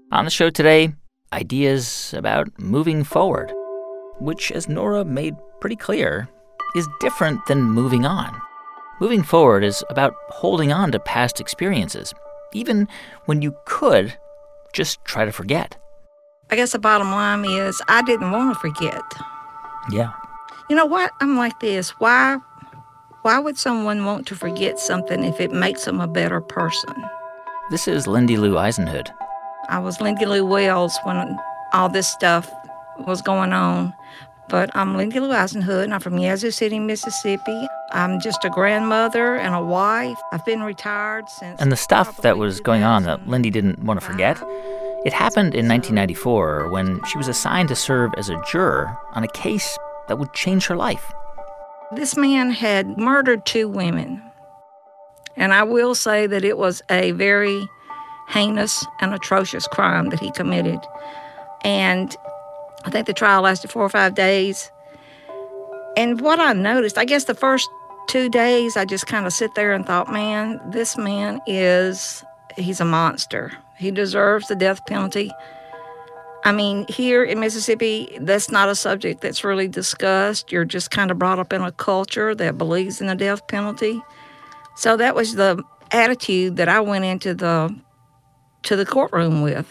On the show today, ideas about moving forward, which, as Nora made pretty clear, is different than moving on. Moving forward is about holding on to past experiences, even when you could just try to forget. I guess the bottom line is I didn't want to forget. Yeah. You know what? I'm like this. Why would someone want to forget something if it makes them a better person? This is Lindy Lou Eisenhood. I was Lindy Lou Wells when all this stuff was going on. But I'm Lindy Lou Eisenhood, and I'm from Yazoo City, Mississippi. I'm just a grandmother and a wife. I've been retired since... And the stuff that was going on that Lindy didn't want to forget, it happened in 1994 when she was assigned to serve as a juror on a case that would change her life. This man had murdered 2 women. And I will say that it was a very heinous and atrocious crime that he committed. And I think the trial lasted 4 or 5 days. And what I noticed, I guess the first 2 days, I just kind of sit there and thought, man, this man he's a monster. He deserves the death penalty. I mean, here in Mississippi, that's not a subject that's really discussed. You're just kind of brought up in a culture that believes in the death penalty. So that was the attitude that I went into the courtroom with.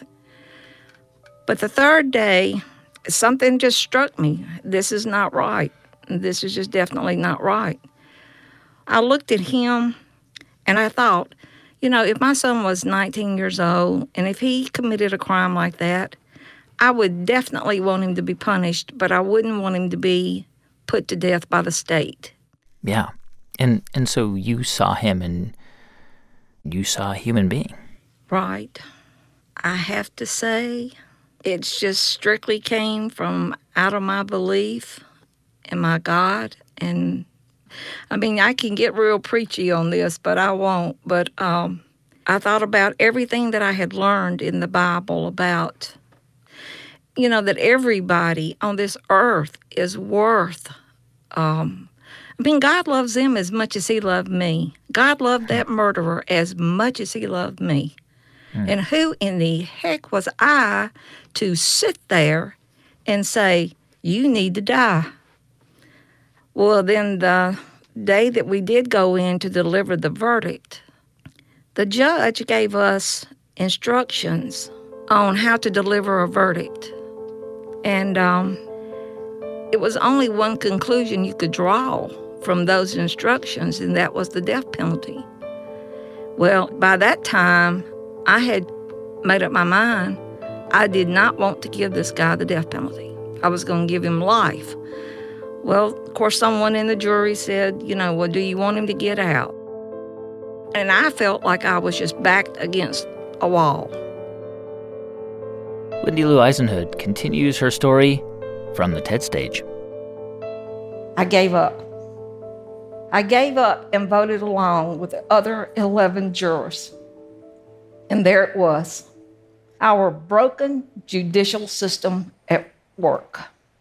But the 3rd day, something just struck me. This is not right. This is just definitely not right. I looked at him and I thought, you know, if my son was 19 years old and if he committed a crime like that, I would definitely want him to be punished, but I wouldn't want him to be put to death by the state. Yeah. And so you saw him and you saw a human being. Right. I have to say, it's just strictly came from out of my belief in my God. And, I mean, I can get real preachy on this, but I won't. But I thought about everything that I had learned in the Bible about, you know, that everybody on this earth is worth. I mean, God loves them as much as he loved me. God loved that murderer as much as he loved me. And who in the heck was I to sit there and say, you need to die? Well, then the day that we did go in to deliver the verdict, the judge gave us instructions on how to deliver a verdict. And it was only one conclusion you could draw from those instructions, and that was the death penalty. Well, by that time, I had made up my mind. I did not want to give this guy the death penalty. I was going to give him life. Well, of course, someone in the jury said, you know, well, do you want him to get out? And I felt like I was just backed against a wall. Lindy Lou Eisenhood continues her story from the TED stage. I gave up. I gave up and voted along with the other 11 jurors. And there it was, our broken judicial system at work.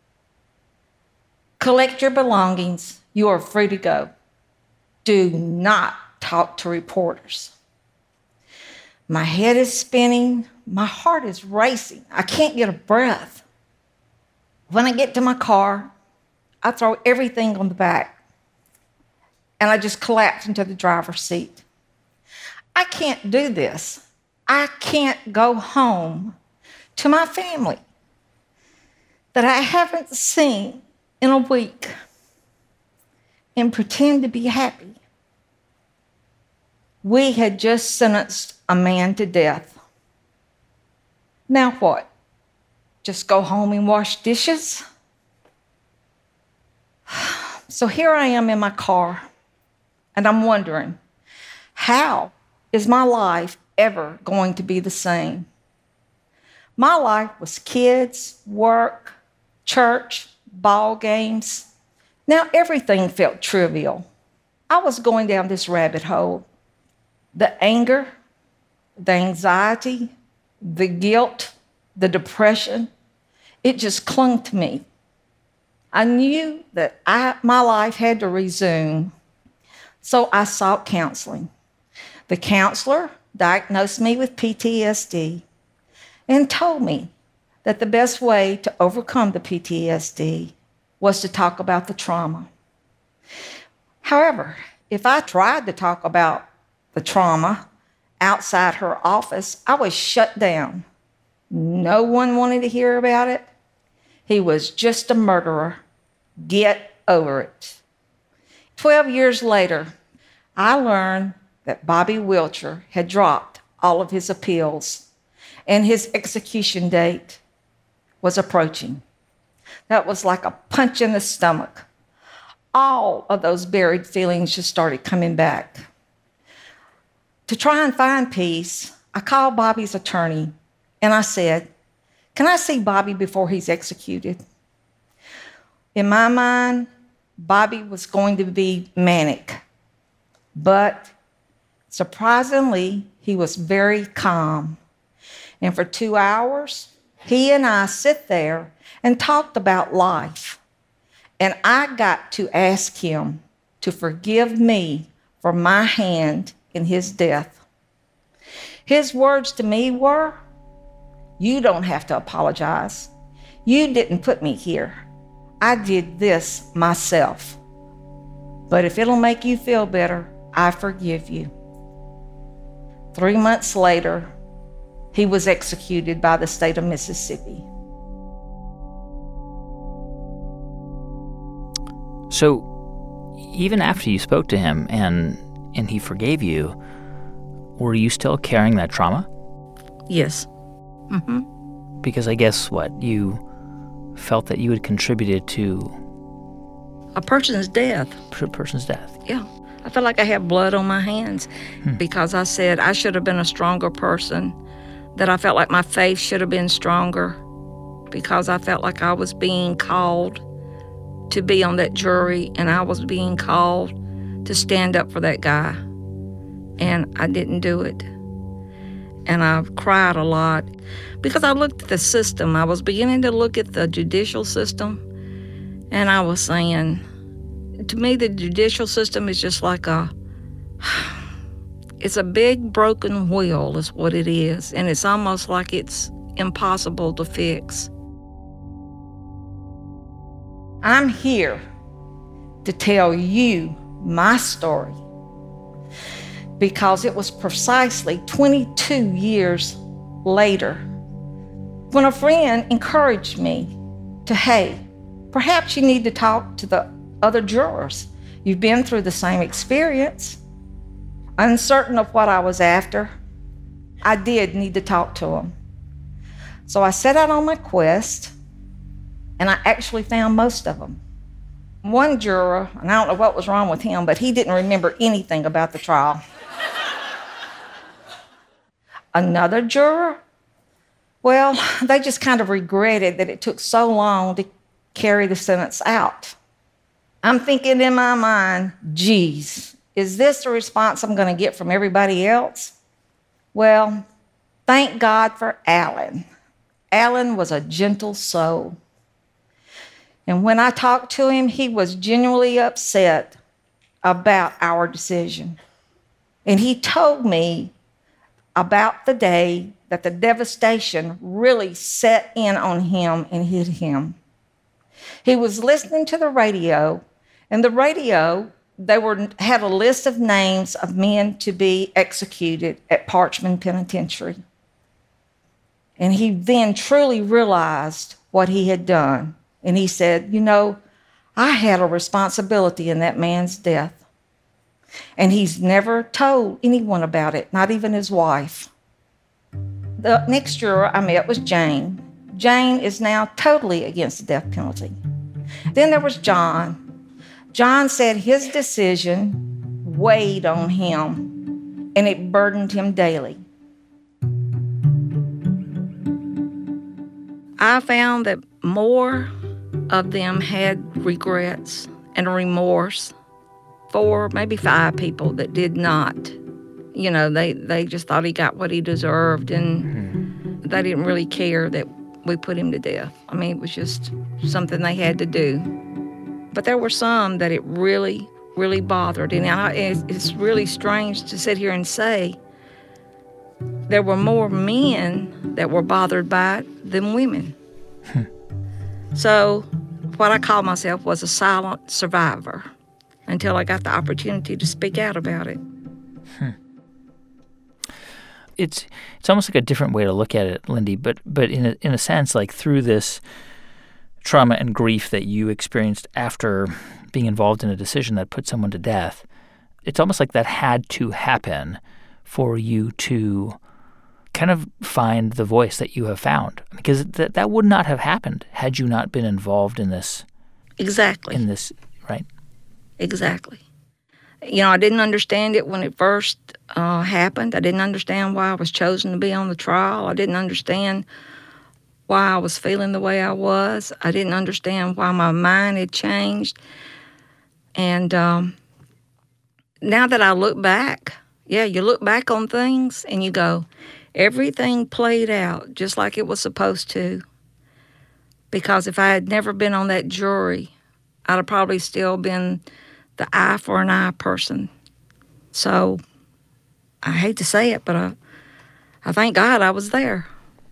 Collect your belongings. You are free to go. Do not talk to reporters. My head is spinning. My heart is racing. I can't get a breath. When I get to my car, I throw everything on the back, and I just collapse into the driver's seat. I can't do this. I can't go home to my family that I haven't seen in a week and pretend to be happy. We had just sentenced a man to death. Now what? Just go home and wash dishes? So here I am in my car, and I'm wondering, how is my life ever going to be the same? My life was kids, work, church, ball games. Now everything felt trivial. I was going down this rabbit hole. The anger, the anxiety, the guilt, the depression, it just clung to me. I knew that my life had to resume, so I sought counseling. The counselor diagnosed me with PTSD, and told me that the best way to overcome the PTSD was to talk about the trauma. However, if I tried to talk about the trauma outside her office, I was shut down. No one wanted to hear about it. He was just a murderer. Get over it. 12 years later, I learned that Bobby Wilcher had dropped all of his appeals, and his execution date was approaching. That was like a punch in the stomach. All of those buried feelings just started coming back. To try and find peace, I called Bobby's attorney and I said, "Can I see Bobby before he's executed?" In my mind, Bobby was going to be manic, but surprisingly, he was very calm. And for 2 hours, he and I sat there and talked about life. And I got to ask him to forgive me for my hand in his death. His words to me were, "You don't have to apologize. You didn't put me here. I did this myself. But if it'll make you feel better, I forgive you." 3 months later, he was executed by the state of Mississippi. So, even after you spoke to him and he forgave you, were you still carrying that trauma? Yes. Because I guess, you felt that you had contributed to A person's death. a person's death. Yeah. I felt like I had blood on my hands because I said I should have been a stronger person, that I felt like my faith should have been stronger because I felt like I was being called to be on that jury and I was being called to stand up for that guy. And I didn't do it. And I cried a lot because I looked at the system. I was beginning to look at the judicial system, and I was saying, to me, the judicial system is just like it's a big broken wheel is what it is, and it's almost like it's impossible to fix. I'm here to tell you my story because it was precisely 22 years later when a friend encouraged me to, "Hey, perhaps you need to talk to the other jurors. You've been through the same experience." Uncertain of what I was after, I did need to talk to them. So I set out on my quest, and I actually found most of them. One juror, and I don't know what was wrong with him, but he didn't remember anything about the trial. Another juror, well, they just kind of regretted that it took so long to carry the sentence out. I'm thinking in my mind, geez, is this the response I'm going to get from everybody else? Well, thank God for Alan. Alan was a gentle soul. And when I talked to him, he was genuinely upset about our decision. And he told me about the day that the devastation really set in on him and hit him. He was listening to the radio, and the radio, had a list of names of men to be executed at Parchman Penitentiary. And he then truly realized what he had done. And he said, I had a responsibility in that man's death. And he's never told anyone about it, not even his wife. The next juror I met was Jane. Jane is now totally against the death penalty. Then there was John. John said his decision weighed on him, and it burdened him daily. I found that more of them had regrets and remorse. 4, maybe 5 people that did not. They just thought he got what he deserved, and they didn't really care that we put him to death. I mean, it was just something they had to do. But there were some that it really, really bothered. And it's really strange to sit here and say, there were more men that were bothered by it than women. So what I called myself was a silent survivor until I got the opportunity to speak out about it. It's almost like a different way to look at it, Lindy, but in a sense, like through this trauma and grief that you experienced after being involved in a decision that put someone to death, it's almost like that had to happen for you to kind of find the voice that you have found, because that would not have happened had you not been involved in this. Exactly. In this, right? Exactly. You know, I didn't understand it when it first happened. I didn't understand why I was chosen to be on the trial. I didn't understand why I was feeling the way I was. I didn't understand why my mind had changed. And now that I look back, you look back on things and you go, everything played out just like it was supposed to. Because if I had never been on that jury, I'd have probably still been the eye for an eye person. So I hate to say it, but I thank God I was there.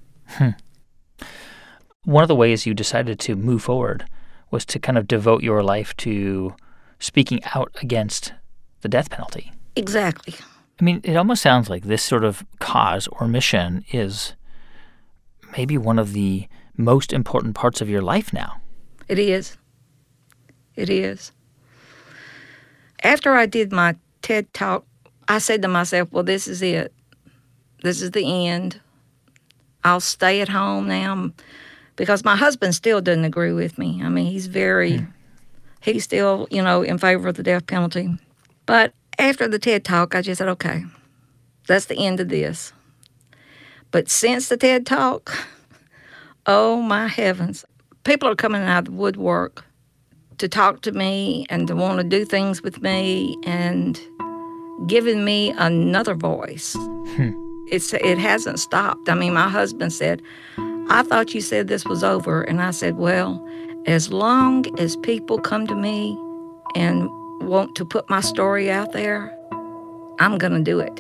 One of the ways you decided to move forward was to kind of devote your life to speaking out against the death penalty. Exactly. I mean, it almost sounds like this sort of cause or mission is maybe one of the most important parts of your life now. It is. It is. After I did my TED Talk, I said to myself, well, this is it. This is the end. I'll stay at home now because my husband still doesn't agree with me. I mean, he's still, in favor of the death penalty. But after the TED Talk, I just said, okay, that's the end of this. But since the TED Talk, oh, my heavens, people are coming out of the woodwork to talk to me and to want to do things with me and giving me another voice. It hasn't stopped. I mean, my husband said, I thought you said this was over. And I said, well, as long as people come to me and want to put my story out there, I'm going to do it.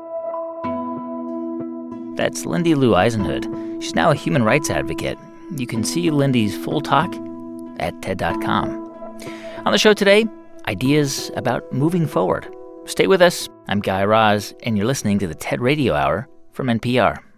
That's Lindy Lou Eisenhood. She's now a human rights advocate. You can see Lindy's full talk at TED.com. On the show today, ideas about moving forward. Stay with us. I'm Guy Raz, and you're listening to the TED Radio Hour from NPR.